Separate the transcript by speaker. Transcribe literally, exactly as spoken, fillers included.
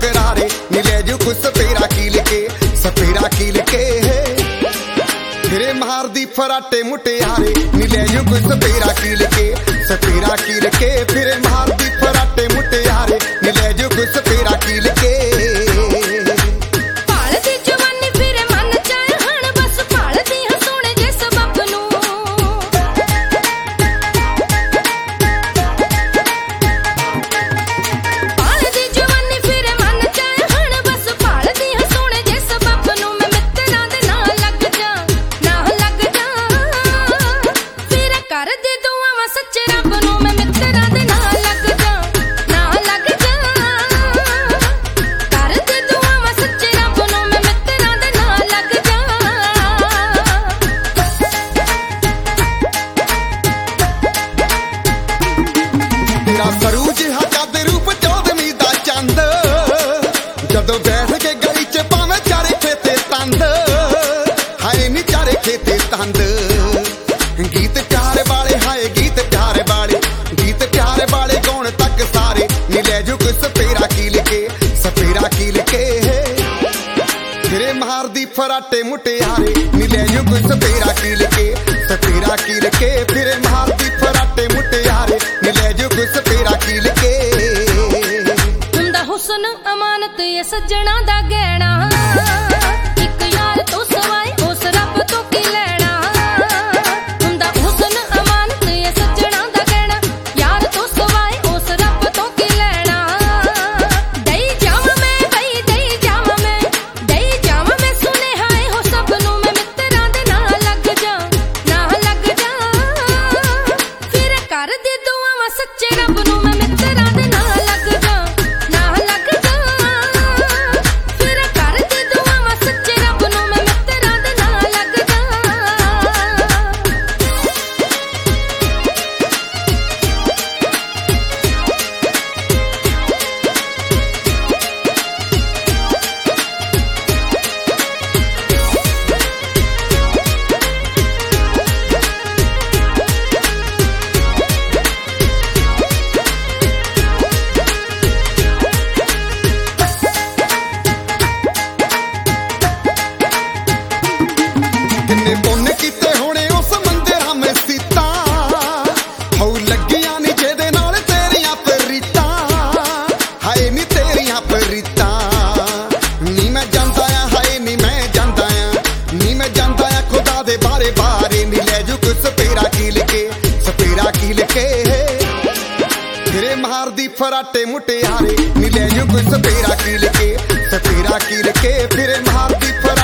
Speaker 1: करारे नी ले जू कुछ सपेरा कील के सपेरा कील के फिरे मार दी फराटे मुटियारे नी ले जू कुछ सपेरा कील के सपेरा कील के फिरे मार दी फराटे मुटियारे नी ले जू कुछ सपेरा कील के सरूज हद रूप चौदवी दा चंद जदों बैठ के गली च पावे चारे खेते तंद हाय नी चारे खेते तंद गीत प्यार वाले हाय गीत प्यार वाले गीत प्यार वाले कौन तक सारे नी ले जू कुछ सपेरा कील के सपेरा कील के फिरे मार दी फराटे मुटियारे नी ले जू कुछ सपेरा कील के सपेरा कील के फिरे मार दी फराटे मुटियारे नी ले जू कुछ सपेरा कील के
Speaker 2: हुंदा हुस्न अमानत ये सज्जणा दा गहना इक यार तो सवाए उस रब तो की लेना हुंदा हुस्न अमानत ये सज्जणा दा गहना यार तो सवाए उस रब तो की लेना दई जावा मैं बई दई जावा मैं दई जावा मैं सुने हाय हो सब नू मैं मित्तरां दे नाल लग जा नाल लग जा फिर कर दे दुआवां सच्चे रब नू मैं मित्तरां दे नाल लग जा नाल लग जा फिर कर दे दुआवां सच्चे रब नू मैं मित्तरां दे नाल लग जा
Speaker 1: किन्ने पुण्य कीते होने उस मंदिरां में सीता हऊ लगियां नी जेदे नाल तेरियां प्रीतां हाय नी तेरियां प्रीतां नी मैं जानदा आ हाय नी मैं जानदा आ नी मैं जानदा आ खुदा दे बारे बारे नी ले जू कुछ सपेरा कील के सपेरा कील के फिरे मार दी फराटे मुटियारे नी ले जू कुछ सपेरा कील के सपेरा कील के फिरे मार दी